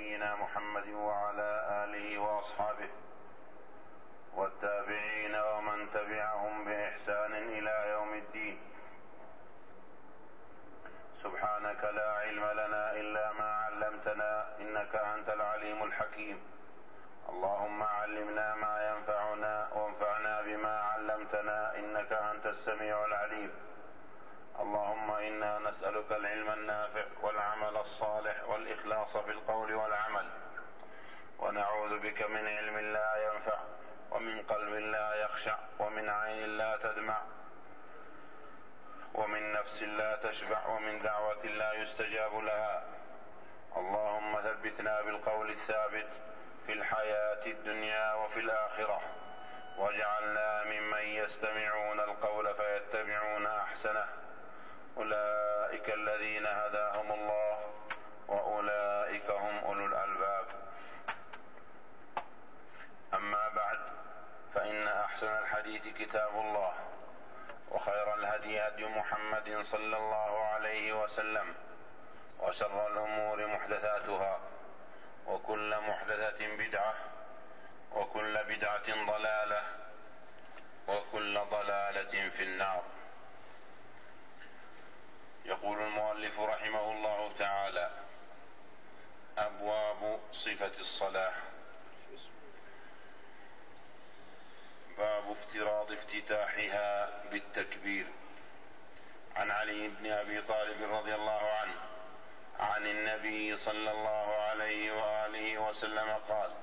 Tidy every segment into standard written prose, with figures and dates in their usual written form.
نبينا محمد وعلى آله وأصحابه والتابعين ومن تبعهم بإحسان إلى يوم الدين. سبحانك لا علم لنا إلا ما علمتنا إنك أنت العليم الحكيم. اللهم علمنا ما ينفعنا وانفعنا بما علمتنا إنك أنت السميع العليم. اللهم إنا نسألك العلم النافع والعمل الصالح والإخلاص في القول والعمل، ونعوذ بك من علم لا ينفع ومن قلب لا يخشع ومن عين لا تدمع ومن نفس لا تشبع ومن دعوة لا يستجاب لها. اللهم ثبتنا بالقول الثابت في الحياة الدنيا وفي الآخرة، واجعلنا ممن يستمعون القول فيتبعون أحسنه. أولئك الذين هداهم الله وأولئك هم أولو الألباب. أما بعد، فإن أحسن الحديث كتاب الله، وخير الهدي هدي محمد صلى الله عليه وسلم، وشر الأمور محدثاتها، وكل محدثة بدعة، وكل بدعة ضلالة، وكل ضلالة في النار. يقول المؤلف رحمه الله تعالى: أبواب صفة الصلاة. باب افتراض افتتاحها بالتكبير. عن علي بن أبي طالب رضي الله عنه عن النبي صلى الله عليه وآله وسلم قال: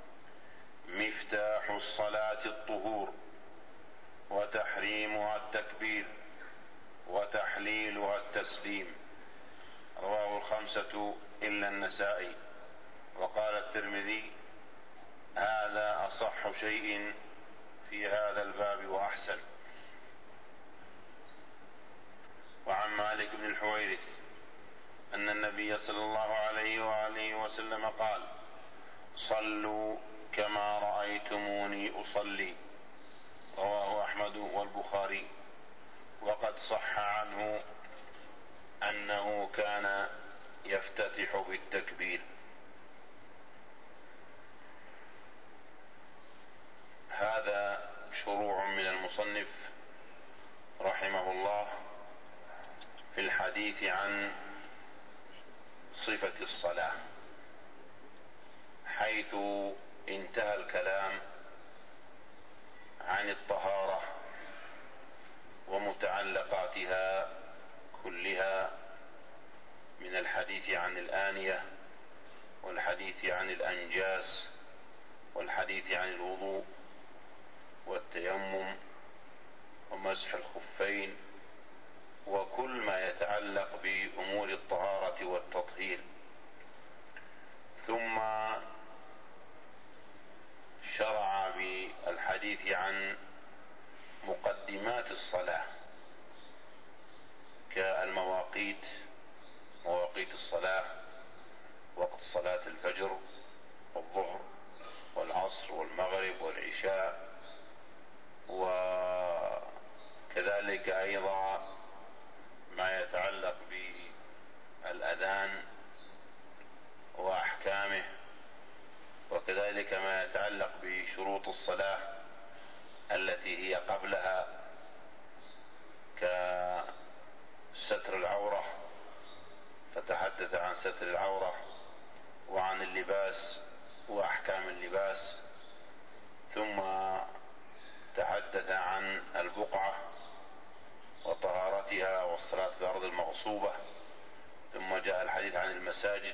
مفتاح الصلاة الطهور، وتحريمها التكبير، وتحليلها التسليم. رواه الخمسة إلا النسائي. وقال الترمذي: هذا أصح شيء في هذا الباب وأحسن. وعن مالك بن الحويرث أن النبي صلى الله عليه وآله وسلم قال: صلوا كما رأيتموني أصلي. رواه أحمد والبخاري. وقد صح عنه أنه كان يفتتح بالتكبير. هذا شروع من المصنف رحمه الله في الحديث عن صفة الصلاة، حيث انتهى الكلام عن الطهارة ومتعلقاتها كلها، من الحديث عن الآنية، والحديث عن الأنجاس، والحديث عن الوضوء والتيمم ومسح الخفين، وكل ما يتعلق بأمور الطهارة والتطهير. ثم شرع بالحديث عن مقدمات الصلاة كالمواقيت، مواقيت الصلاة، وقت صلاة الفجر والظهر والعصر والمغرب والعشاء، وكذلك أيضا ما يتعلق بالأذان وأحكامه، وكذلك ما يتعلق بشروط الصلاة التي هي قبلها كستر العورة، فتحدث عن ستر العورة وعن اللباس وأحكام اللباس. ثم تحدث عن البقعة وطهارتها والصلاة في الأرض المغصوبة. ثم جاء الحديث عن المساجد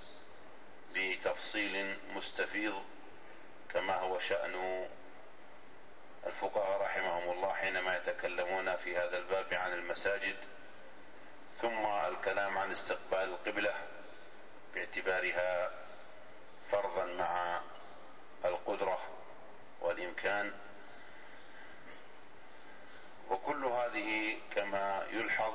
بتفصيل مستفيض، كما هو شأن الفقهاء رحمهم الله حينما يتكلمون في هذا الباب عن المساجد. ثم الكلام عن استقبال القبلة باعتبارها فرضا مع القدرة والإمكان. وكل هذه كما يلحظ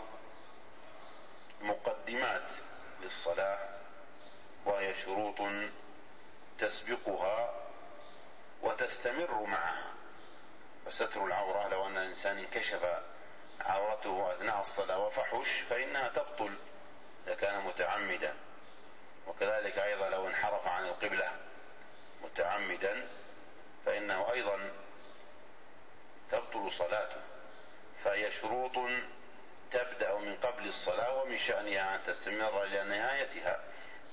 مقدمات للصلاة، وهي شروط تسبقها وتستمر معها. فستر العورة، لو أن الإنسان انكشف عورته أثناء الصلاة وفحش فإنها تبطل إذا كان متعمدا. وكذلك أيضا لو انحرف عن القبلة متعمدا فإنه أيضا تبطل صلاته. فهي شروط تبدأ من قبل الصلاة ومن شأنها أن تستمر إلى نهايتها،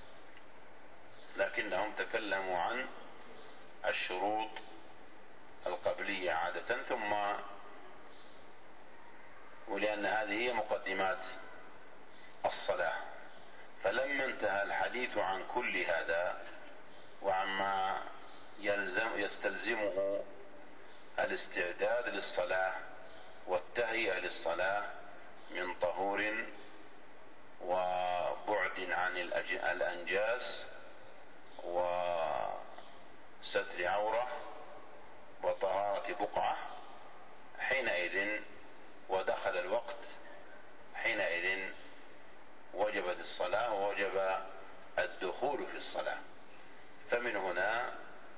لكنهم تكلموا عن الشروط القبلية عادة، ثم ولأن هذه هي مقدمات الصلاة. فلما انتهى الحديث عن كل هذا وعما يستلزمه الاستعداد للصلاة والتهيئة للصلاة من طهور وبعد عن الأنجاس وستر عورة وطهارة بقعة، حينئذ ودخل الوقت حينئذ وجبت الصلاة ووجب الدخول في الصلاة. فمن هنا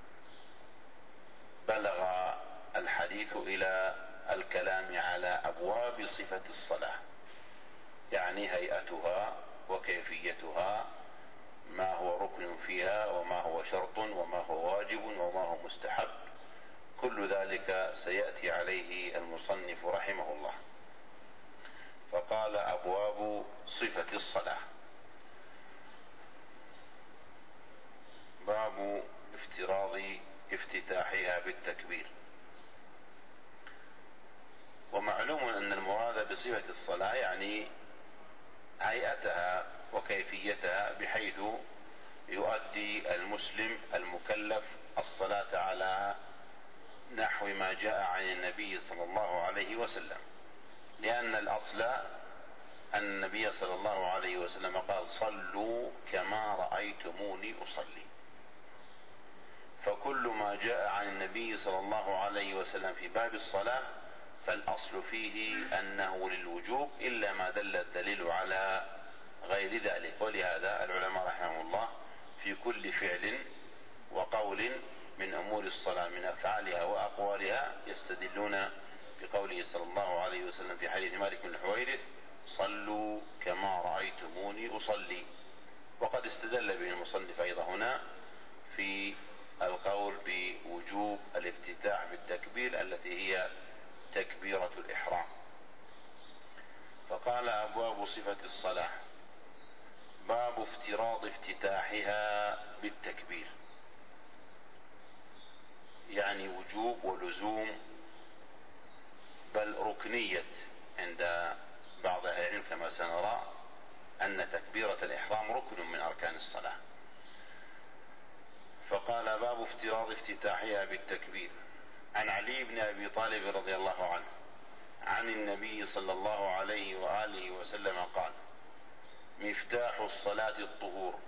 بلغ الحديث إلى الكلام على أبواب صفة الصلاة، يعني هيئتها وكيفيتها، ما هو ركن فيها وما هو شرط وما هو واجب وما هو مستحب، كل ذلك سيأتي عليه المصنف رحمه الله. فقال أبواب صفة الصلاة. باب افتراض افتتاحها بالتكبير. ومعلوم أن المراد بصفة الصلاة يعني هيئتها وكيفيتها، بحيث يؤدي المسلم المكلف الصلاة على نحو ما جاء عن النبي صلى الله عليه وسلم، لأن الأصل أن النبي صلى الله عليه وسلم قال: صلوا كما رأيتموني أصلي. فكل ما جاء عن النبي صلى الله عليه وسلم في باب الصلاة فالأصل فيه أنه للوجوب، إلا ما دل الدليل على غير ذلك. ولهذا العلماء رحمهم الله في كل فعل وقول من أمور الصلاة من أفعالها وأقوالها يستدلون بقوله صلى الله عليه وسلم في حديث مالك بن الحويرث: صلوا كما رأيتموني أصلي. وقد استدل به المصنف أيضا هنا في القول بوجوب الافتتاح بالتكبير التي هي تكبيرة الإحرام. فقال: أبواب صفة الصلاة. باب افتراض افتتاحها بالتكبير، يعني وجوب ولزوم بل ركنية عند بعض أهل العلم كما سنرى أن تكبيرة الإحرام ركن من أركان الصلاة. فقال: باب افتراض افتتاحها بالتكبير. عن علي بن أبي طالب رضي الله عنه عن النبي صلى الله عليه وآله وسلم قال: مفتاح الصلاة الطهور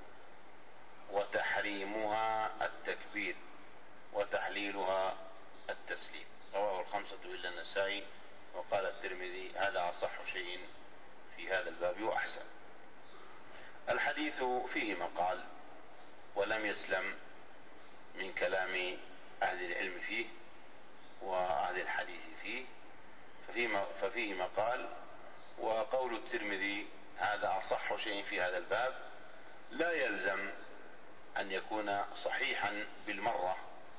وتحريمها التكبير وتحليلها التسليم. رواه الخمسة إلا النسائي. وقال الترمذي: هذا أصح شيء في هذا الباب وأحسن. الحديث فيه مقال ولم يسلم من كلام أهل العلم فيه وأهل الحديث فيه، ففيه مقال. وقول الترمذي: هذا أصح شيء في هذا الباب، لا يلزم أن يكون صحيحا بالمرة،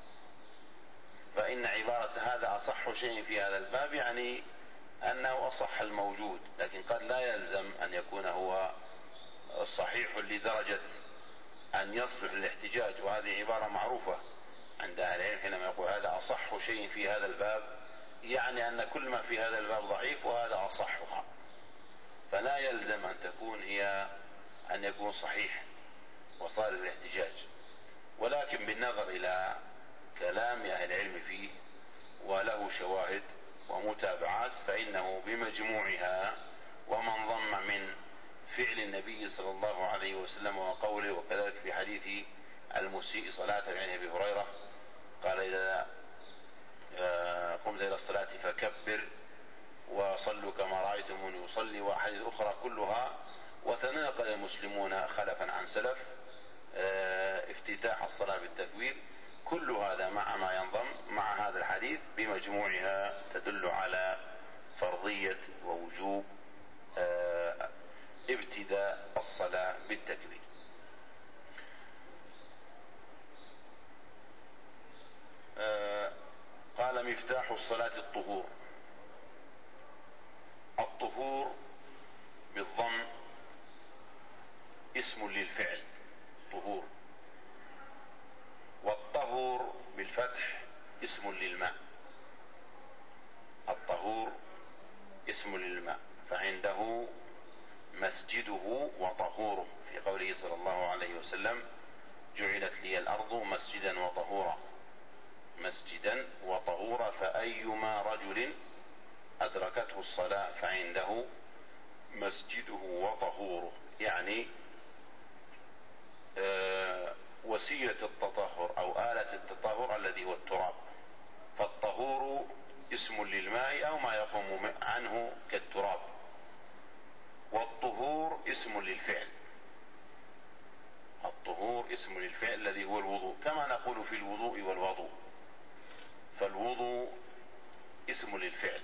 فإن عبارة هذا أصح شيء في هذا الباب يعني أنه أصح الموجود، لكن قد لا يلزم أن يكون هو صحيح لدرجة أن يصلح للاحتجاج. وهذه عبارة معروفة عند أهل العلم حينما يقول هذا أصح شيء في هذا الباب، يعني أن كل ما في هذا الباب ضعيف وهذا أصحها، فلا يلزم أن يكون صحيح وصار الاحتجاج. ولكن بالنظر إلى كلام أهل العلم فيه وله شواهد ومتابعات فإنه بمجموعها ومن ضم من فعل النبي صلى الله عليه وسلم وقوله، وكذلك في حديث المسيء صلاة عن أبي هريرة قال: إذا قمت إلى الصلاة فكبر وصلوا كما رأيتموني أصلي، وأحاديث أخرى كلها. وتناقل المسلمون خلفا عن سلف افتتاح الصلاة بالتكبير. كل هذا مع ما ينضم مع هذا الحديث بمجموعها تدل على فرضية ووجوب ابتداء الصلاة بالتكبير. مفتاح الصلاة الطهور. الطهور بالضم اسم للفعل طهور، والطهور بالفتح اسم للماء. الطهور اسم للماء، فعنده مسجده وطهوره، في قوله صلى الله عليه وسلم: جعلت لي الأرض مسجدا وطهورا. مسجدا وطهورا، فأيما رجل أدركته الصلاة فعنده مسجده وطهوره، يعني وسيلة التطهر أو آلة التطهر الذي هو التراب. فالطهور اسم للماء أو ما يقوم عنه كالتراب، والطهور اسم للفعل. الطهور اسم للفعل الذي هو الوضوء، كما نقول في الوضوء والوضوء، فالوضوء اسم للفعل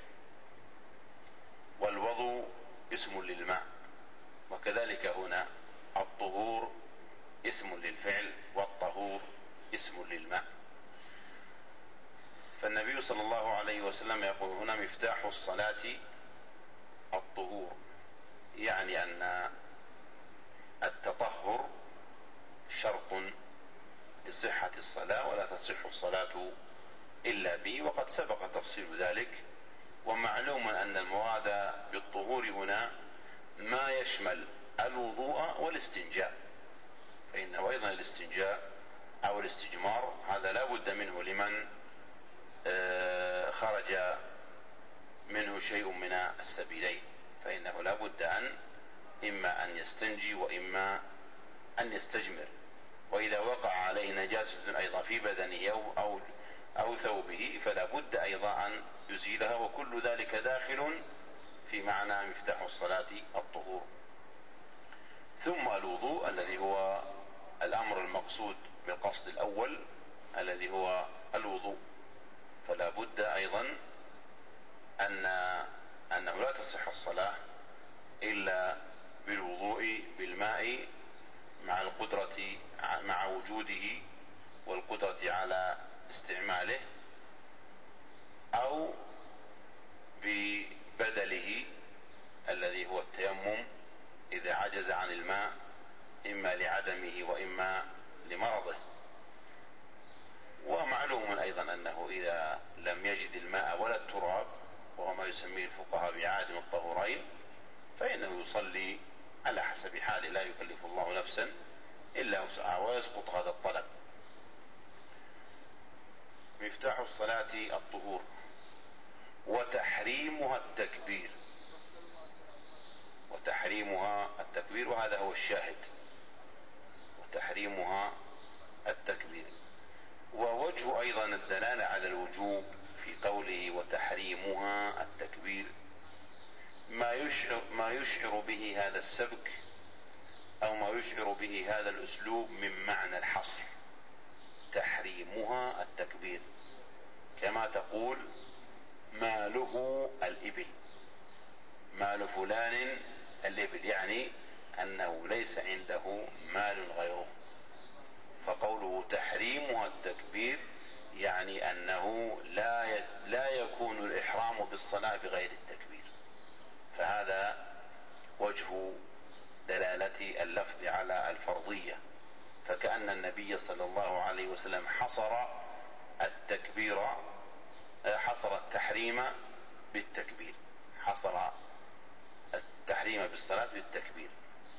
والوضوء اسم للماء، وكذلك هنا الطهور اسم للفعل والطهور اسم للماء. فالنبي صلى الله عليه وسلم يقول هنا: مفتاح الصلاة الطهور، يعني أن التطهر شرط لصحة الصلاة، ولا تصح الصلاة إلا به، وقد سبق تفصيل ذلك. ومعلوم أن المراد بالطهور هنا ما يشمل الوضوء والاستنجاء، فإنه أيضا الاستنجاء أو الاستجمار هذا لا بد منه لمن خرج منه شيء من السبيلين، فإنه لا بد إما أن يستنجي وإما أن يستجمر. وإذا وقع عليه نجاسة أيضا في بدنه أو ثوبه فلا بد أيضا أن يزيلها، وكل ذلك داخل في معنى مفتاح الصلاة الطهور. ثم الوضوء الذي هو الأمر المقصود بالقصد الأول الذي هو الوضوء، فلا بد أيضا أنه لا تصح الصلاة إلا بالوضوء بالماء مع وجوده والقدرة على استعماله، أو ببدله الذي هو التيمم إذا عجز عن الماء إما لعدمه وإما لمرضه. ومعلوم أيضا أنه إذا لم يجد الماء ولا التراب، وهو ما يسميه الفقهاء بعادم الطهورين، فإنه يصلي على حسب حاله، لا يكلف الله نفسا إلا وسعها، ويسقط هذا الطلب. مفتاح الصلاة الطهور، وتحريمها التكبير. وتحريمها التكبير، وهذا هو الشاهد، وتحريمها التكبير. ووجه أيضا الدلالة على الوجوب في قوله وتحريمها التكبير ما يشعر به هذا السبك أو ما يشعر به هذا الأسلوب من معنى الحصر. تحريمها التكبير، كما تقول ماله الإبل، مال فلان الإبل، يعني أنه ليس عنده مال غيره. فقوله تحريمها التكبير يعني أنه لا يكون الإحرام بالصلاة بغير التكبير. فهذا وجه دلالة اللفظ على الفرضية، فكأن النبي صلى الله عليه وسلم حصر التحريم بالتكبير، حصر التحريم بالصلاة بالتكبير.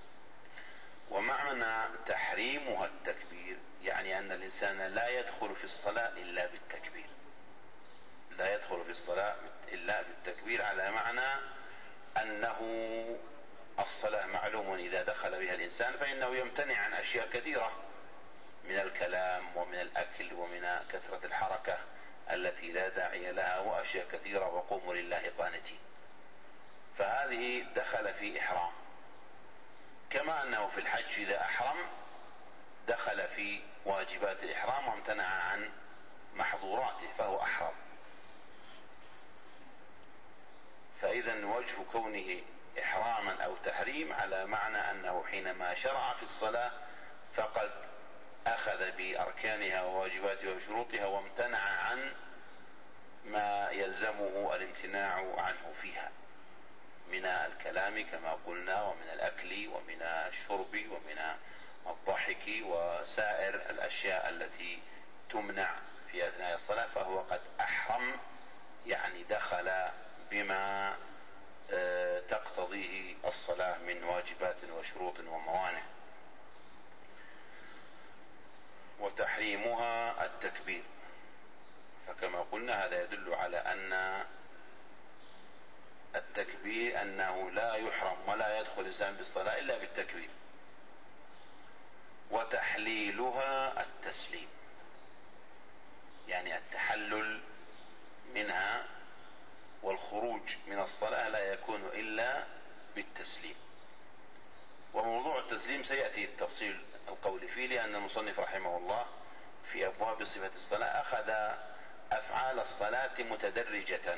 ومعنى تحريمها التكبير يعني أن الإنسان لا يدخل في الصلاة إلا بالتكبير، لا يدخل في الصلاة إلا بالتكبير، على معنى أنه الصلاة معلوم إذا دخل بها الإنسان فإنه يمتنع عن أشياء كثيرة من الكلام ومن الأكل ومن كثرة الحركة التي لا داعي لها، وأشياء كثيرة، وقوموا لله قانتين. فهذه دخل في إحرام، كما أنه في الحج إذا أحرم دخل في واجبات الإحرام وامتنع عن محظوراته فهو أحرم. فإذا وجه كونه إحراما أو تحريم على معنى أنه حينما شرع في الصلاة فقد أخذ بأركانها وواجباتها وشروطها وامتنع عن ما يلزمه الامتناع عنه فيها من الكلام كما قلنا، ومن الأكل، ومن الشرب، ومن الضحك، وسائر الأشياء التي تمنع في أثناء الصلاة، فهو قد أحرم، يعني دخل بما تقتضيه الصلاة من واجبات وشروط وموانع. وتحريمها التكبير، فكما قلنا هذا يدل على أن التكبير أنه لا يحرم ولا يدخل الإنسان بالصلاة إلا بالتكبير. وتحليلها التسليم، يعني التحلل منها والخروج من الصلاة لا يكون إلا بالتسليم. وموضوع التسليم سيأتي التفصيل القول فيه، لأن المصنف رحمه الله في أبواب صفة الصلاة أخذ أفعال الصلاة متدرجة،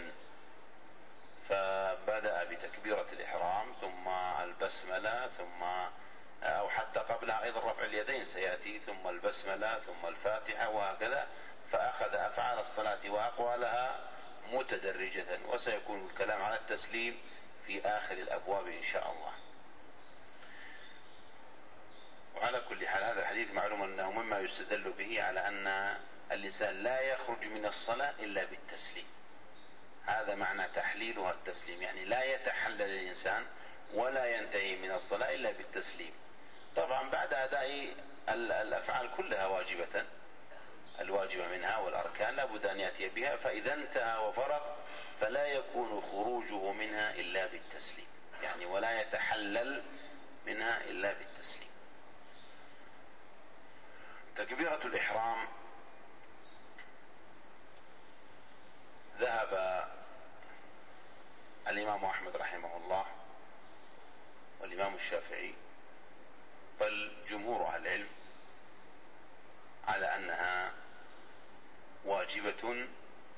فبدأ بتكبيرة الإحرام، ثم البسملة، ثم أو حتى قبلها أيضا رفع اليدين سيأتي، ثم البسملة، ثم الفاتحة، وهكذا. فأخذ أفعال الصلاة وأقوالها متدرجة، وسيكون الكلام على التسليم في آخر الأبواب إن شاء الله. وعلى كل حال هذا الحديث معلوم أنه مما يستدل به على أن الإنسان لا يخرج من الصلاة إلا بالتسليم. هذا معنى تحليلها التسليم، يعني لا يتحلل الإنسان ولا ينتهي من الصلاة إلا بالتسليم. طبعا بعد أداء الأفعال كلها واجبة، الواجبة منها والأركان لابد أن يأتي بها، فإذا انتهى وفرغ فلا يكون خروجه منها إلا بالتسليم، يعني ولا يتحلل منها إلا بالتسليم. تكبيرة الإحرام ذهب الإمام أحمد رحمه الله والإمام الشافعي بل جمهور أهل العلم على أنها واجبة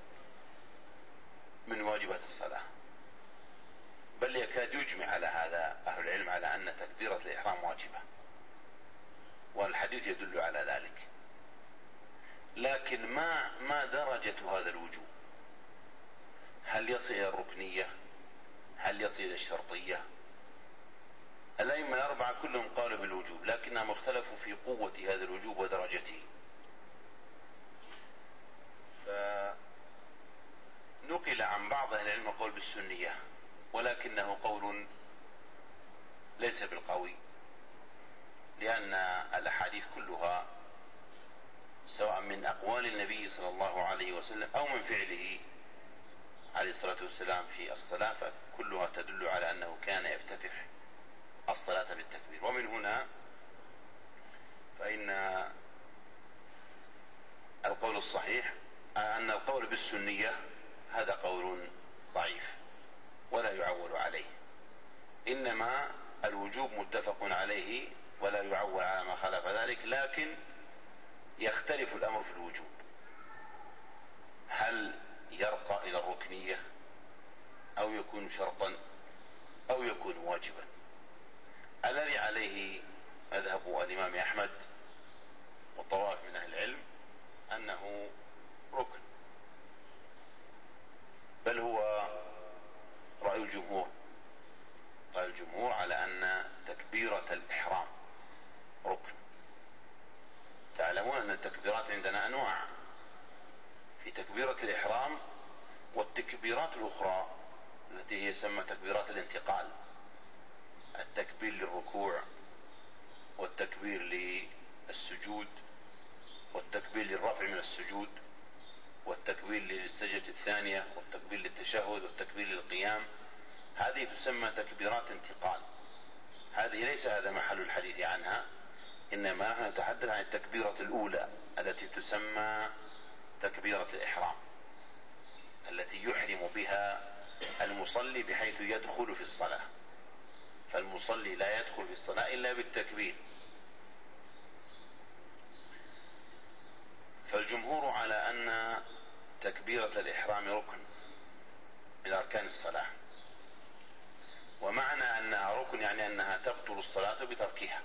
من واجبات الصلاة، بل يكاد يجمع على هذا أهل العلم على أن تكبيرة الإحرام واجبة، والحديث يدل على ذلك. لكن ما درجة هذا الوجوب؟ هل يصل إلى الركنية؟ هل يصل إلى الشرطية؟ الأئمة الأربعة كلهم قالوا بالوجوب، لكنهم اختلفوا في قوة هذا الوجوب ودرجته. فنقل عن بعض أهل العلم قول بالسنية، ولكنه قول ليس بالقوي، لأن الأحاديث كلها سواء من أقوال النبي صلى الله عليه وسلم أو من فعله عليه الصلاة والسلام في الصلاة، فكلها تدل على أنه كان يفتتح الصلاة بالتكبير. ومن هنا فإن القول الصحيح أن القول بالسنية هذا قول ضعيف ولا يعول عليه، إنما الوجوب متفق عليه ولا يعول على ما خالف ذلك، لكن يختلف الأمر في الوجوب، هل يرقى إلى الركنية أو يكون شرطا أو يكون واجبا. الذي عليه مذهب الإمام أحمد والطوائف من أهل العلم أنه ركن، بل هو رأي الجمهور. رأي الجمهور على أن تكبيرة الإحرام ركن. تعلمون أن التكبيرات عندنا أنواع، في تكبيرة الإحرام والتكبيرات الأخرى التي هي يسمى تكبيرات الانتقال، التكبير للركوع، والتكبير للسجود، والتكبير للرفع من السجود، والتكبير للسجدة الثانية، والتكبير للتشهد، والتكبير للقيام. هذه تسمى تكبيرات انتقال. هذه ليس هذا محل الحديث عنها، إنما نحن نتحدث عن التكبيرة الأولى التي تسمى تكبيرة الإحرام، التي يحرم بها المصلي بحيث يدخل في الصلاة. فالمصلي لا يدخل في الصلاة إلا بالتكبير. فالجمهور على أن تكبيرة الإحرام ركن من أركان الصلاة، ومعنى أنها ركن يعني أنها تبطل الصلاة بتركها،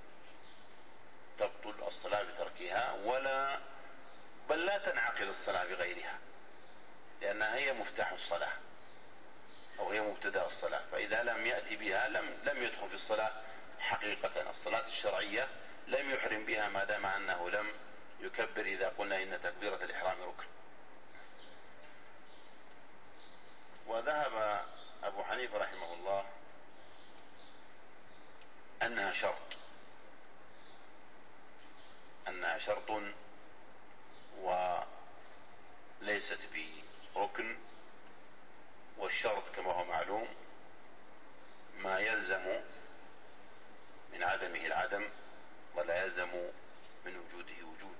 تبطل الصلاة بتركها، بل لا تنعقد الصلاة بغيرها. لأنها هي مفتاح الصلاة أو هي مبتدأ الصلاة، فإذا لم يأتي بها لم يدخل في الصلاة حقيقة. الصلاة الشرعية لم يحرم بها ما دام أنه لم يكبر إذا قلنا إن تكبيرة الإحرام ركن. وذهب أبو حنيفة رحمه الله أنها شرط وليست بركن، والشرط كما هو معلوم ما يلزم من عدمه العدم ولا يلزم من وجوده وجود.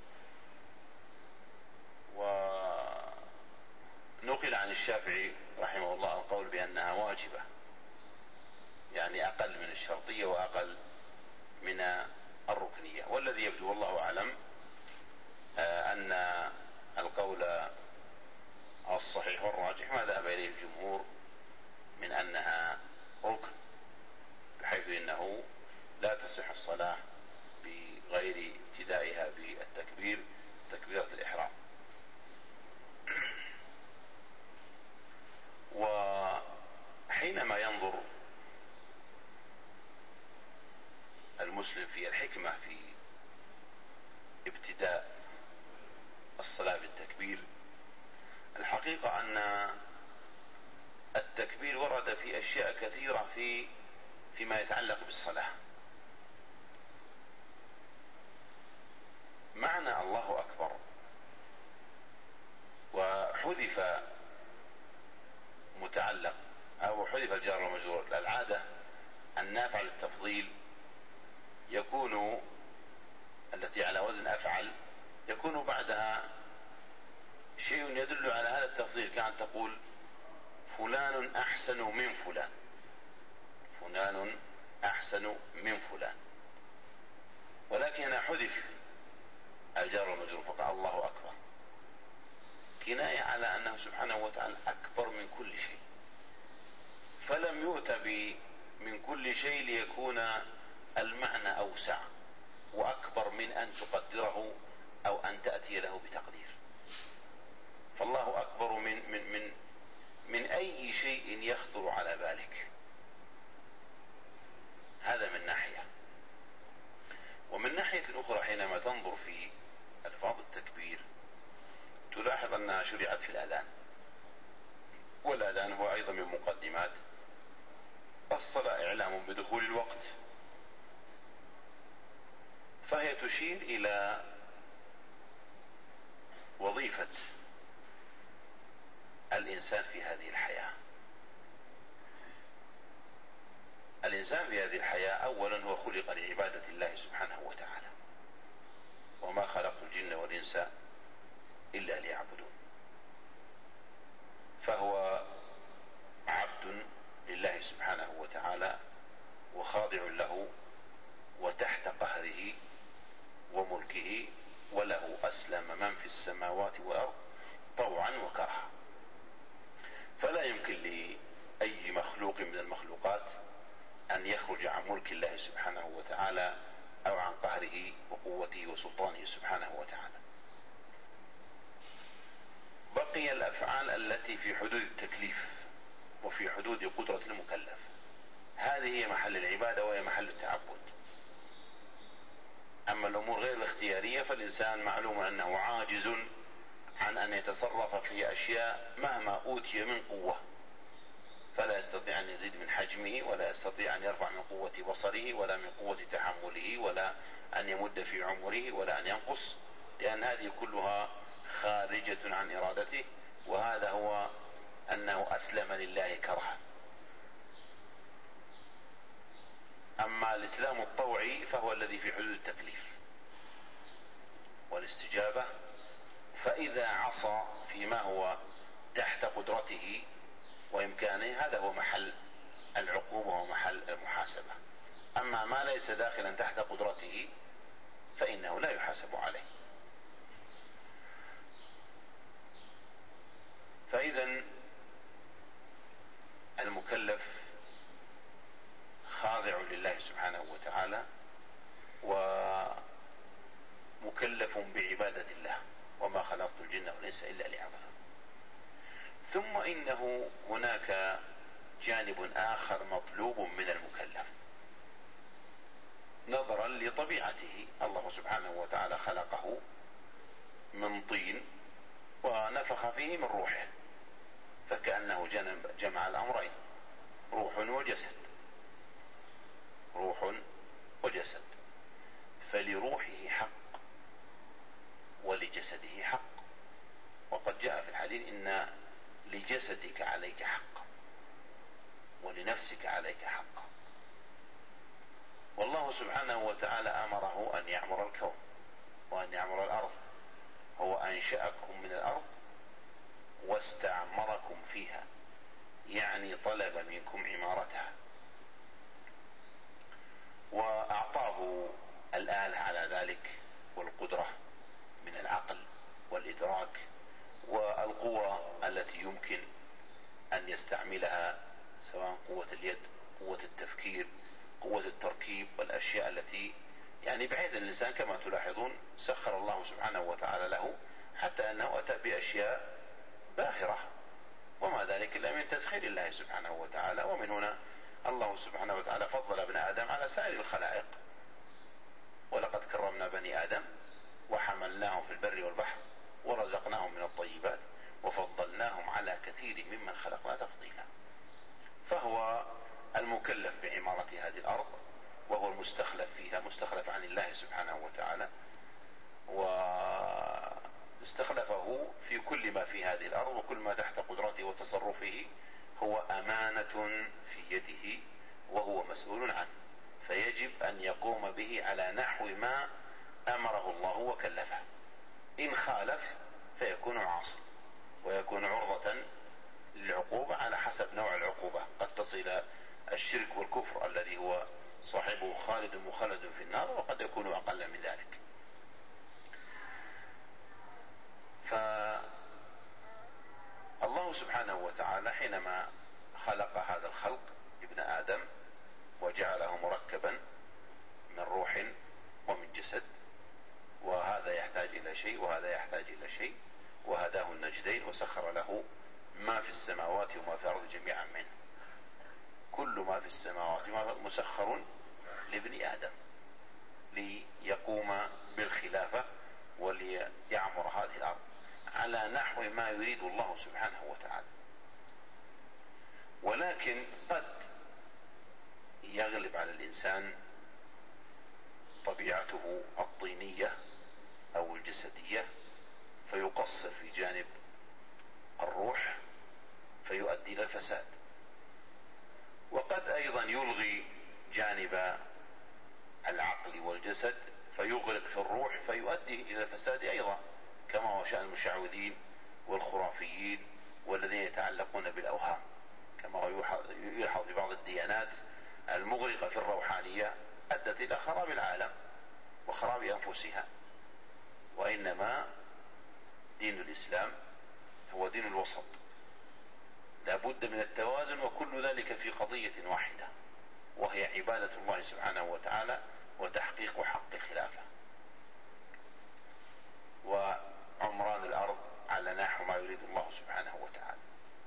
ونقل عن الشافعي رحمه الله القول بأنها واجبة، يعني أقل من الشرطية وأقل من الركنية. والذي يبدو والله أعلم أن القول الصحيح والراجح ما ذهب إليه الجمهور من أنها ركن، بحيث إنه لا تصح الصلاة بغير ابتدائها بالتكبير تكبيرة الإحرام. وحينما ينظر المسلم في الحكمة في ابتداء الصلاة بالتكبير، الحقيقة أن التكبير ورد في أشياء كثيرة فيما يتعلق بالصلاة. معنى الله أكبر وحذف متعلق أو حذف الجار والمجرور، العادة النافع للتفضيل يكون التي على وزن أفعل يكون بعدها شيء يدل على هذا التفضيل، كان تقول فلان أحسن من فلان، فلان أحسن من فلان، ولكن هنا حذف الجار والمجرور فقال الله أكبر، كناية على أنه سبحانه وتعالى أكبر من كل شيء، فلم يؤت من كل شيء ليكون المعنى أوسع وأكبر من أن تقدره أو أن تأتي له بتقدير. فالله أكبر من أي شيء يخطر على بالك. هذا من ناحية. ومن ناحية أخرى حينما تنظر في ألفاظ التكبير تلاحظ أنها شرعت في الأذان، والأذان هو أيضا من مقدمات الصلاة، إعلام بدخول الوقت، فهي تشير إلى وظيفة الإنسان في هذه الحياة. الإنسان في هذه الحياة أولا هو خلق لعبادة الله سبحانه وتعالى، وما خلقت الجن والإنس إلا ليعبدون، فهو عبد لله سبحانه وتعالى وخاضع له وتحت قهره وملكه، وله أسلم من في السماوات والأرض طوعا وكرها. فلا يمكن لأي مخلوق من المخلوقات أن يخرج عن ملك الله سبحانه وتعالى أو عن قهره وقوته وسلطانه سبحانه وتعالى. بقي الأفعال التي في حدود التكليف وفي حدود قدرة المكلف، هذه هي محل العبادة وهي محل التعبد. أما الأمور غير الاختيارية فالإنسان معلوم أنه عاجز عن أن يتصرف في أشياء مهما أوتي من قوة، فلا يستطيع أن يزيد من حجمه، ولا يستطيع أن يرفع من قوة بصره، ولا من قوة تحمله، ولا أن يمد في عمره، ولا أن ينقص، لأن هذه كلها خارجة عن إرادته. وهذا هو أنه أسلم لله كرها. أما الإسلام الطوعي فهو الذي في حدود التكليف والاستجابة، فإذا عصى فيما هو تحت قدرته وإمكانه هذا هو محل العقوبة ومحل المحاسبة. أما ما ليس داخلا تحت قدرته فإنه لا يحاسب عليه. فإذا المكلف خاضع لله سبحانه وتعالى ومكلف بعبادة الله، وما خلقت الجن والإنس إلا ليعبدون. ثم إنه هناك جانب آخر مطلوب من المكلف نظرا لطبيعته. الله سبحانه وتعالى خلقه من طين ونفخ فيه من روحه، فكأنه جمع الأمرين، روح وجسد، روح وجسد. فلروحه حق ولجسده حق، وقد جاء في الحديث إن لجسدك عليك حق ولنفسك عليك حق. والله سبحانه وتعالى أمره أن يعمر الكون وأن يعمر الأرض. هو أنشأكم من الأرض واستعمركم فيها، يعني طلب منكم عمارتها، وأعطاه الآلة على ذلك والقدرة من العقل والإدراك والقوة التي يمكن أن يستعملها، سواء قوة اليد، قوة التفكير، قوة التركيب، والأشياء التي يعني بحيث الإنسان كما تلاحظون سخر الله سبحانه وتعالى له حتى أنه أتى بأشياء باهرة، وما ذلك إلا من تسخير الله سبحانه وتعالى. ومن هنا الله سبحانه وتعالى فضل ابن آدم على سائر الخلائق: ولقد كرمنا بني آدم وحملناهم في البر والبحر ورزقناهم من الطيبات وفضلناهم على كثير ممن خلقنا تفضيلا. فهو المكلف بعمارة هذه الأرض، وهو المستخلف فيها، مستخلف عن الله سبحانه وتعالى، واستخلفه في كل ما في هذه الأرض، وكل ما تحت قدرته وتصرفه هو أمانة في يده وهو مسؤول عنه، فيجب أن يقوم به على نحو ما أمره الله وكلفه. إن خالف فيكون عاصي ويكون عرضة للعقوبة على حسب نوع العقوبة، قد تصل إلى الشرك والكفر الذي هو صاحبه خالد مخلد في النار، وقد يكون أقل من ذلك. فالله سبحانه وتعالى حينما خلق هذا الخلق ابن آدم وجعله مركبا من روح ومن جسد، وهذا يحتاج إلى شيء وهذا يحتاج إلى شيء، وهداه النجدين وسخر له ما في السماوات وما في الأرض جميعا منه. كل ما في السماوات مسخر لابن آدم ليقوم بالخلافة وليعمر هذه الأرض على نحو ما يريد الله سبحانه وتعالى. ولكن قد يغلب على الإنسان طبيعته الطينية أو الجسدية فيقصر في جانب الروح فيؤدي إلى الفساد، وقد أيضا يلغي جانب العقل والجسد فيغرق في الروح فيؤدي إلى الفساد أيضا، كما هو شأن المشعوذين والخرافيين والذين يتعلقون بالأوهام، كما هو يلحظ في بعض الديانات المغرقة في الروحانية أدت إلى خراب العالم وخراب أنفسها. وإنما دين الإسلام هو دين الوسط، لا بد من التوازن، وكل ذلك في قضية واحدة، وهي عبادة الله سبحانه وتعالى وتحقيق حق الخلافة وعمران الأرض على نحو ما يريد الله سبحانه وتعالى.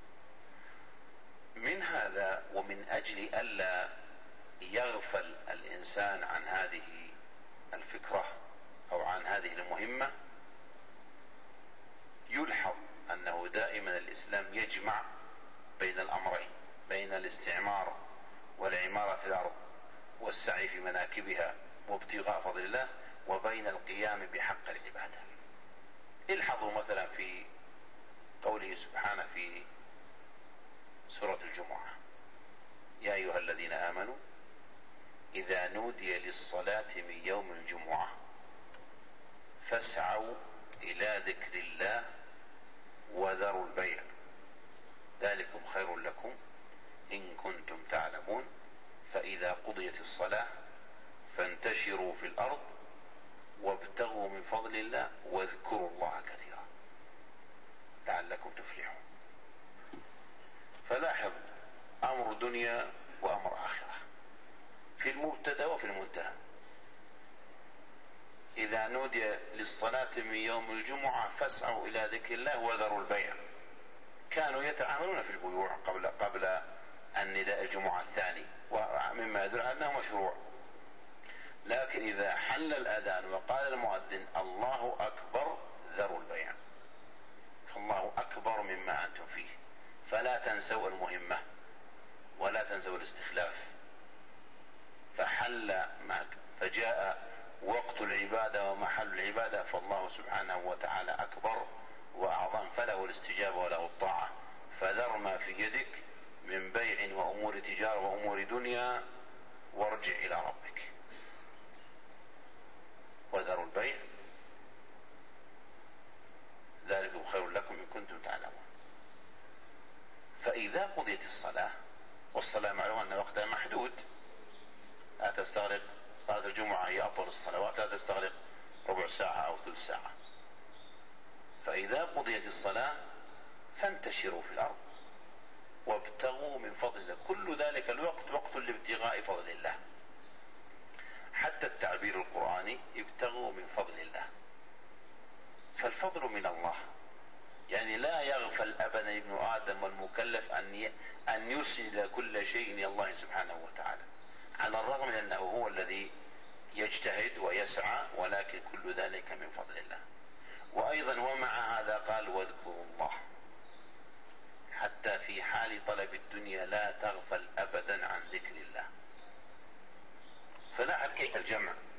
من هذا ومن أجل ألا يغفل الإنسان عن هذه الفكرة أو عن هذه المهمة، يلحظ أنه دائما الإسلام يجمع بين الأمرين، بين الاستعمار والعمارة في الأرض والسعي في مناكبها وابتغاء فضل الله، وبين القيام بحق العبادة. الحظوا مثلا في قوله سبحانه في سورة الجمعة: يا أيها الذين آمنوا إذا نودي للصلاة من يوم الجمعة فاسعوا إلى ذكر الله وذروا البيع ذلكم خير لكم إن كنتم تعلمون فإذا قضيت الصلاة فانتشروا في الأرض وابتغوا من فضل الله واذكروا الله كثيرا لعلكم تفلحون. فلاحظ أمر دنيا وأمر آخرة في المبتدأ وفي المنتهى. إذا نودي للصلاة من يوم الجمعة فاسعوا إلى ذكر الله وذروا البيع، كانوا يتعاملون في البيوع قبل النداء الجمعة الثاني، ومما يدل على أنه مشروع. لكن إذا حل الأذان وقال المؤذن الله أكبر ذروا البيع، فالله أكبر مما أنتم فيه، فلا تنسوا المهمة ولا تنسوا الاستخلاف. فجاء وقت العبادة ومحل العبادة، فالله سبحانه وتعالى أكبر وأعظم، فله الاستجابة وله الطاعة. فذر ما في يدك من بيع وأمور تجارة وأمور دنيا وارجع إلى ربك. وذروا البيع ذلك خير لكم إن كنتم تعلمون. فإذا قضيت الصلاة، والصلاة معلوم أن وقتها محدود، لا تستغرق صلاة الجمعة هي أطول الصلوات، لا تستغرق ربع ساعة أو ثلث ساعة. فإذا قضيت الصلاة فانتشروا في الأرض وابتغوا من فضل الله. كل ذلك الوقت وقت لابتغاء فضل الله، حتى التعبير القرآني ابتغوا من فضل الله. فالفضل من الله، يعني لا يغفل أبدا ابن آدم والمكلف أن يسند كل شيء إلى الله سبحانه وتعالى، على الرغم من أنه هو الذي يجتهد ويسعى، ولكن كل ذلك من فضل الله. وأيضا ومع هذا قال واذكروا الله، حتى في حال طلب الدنيا لا تغفل أبدا عن ذكر الله. فلاحظ كيف الجمع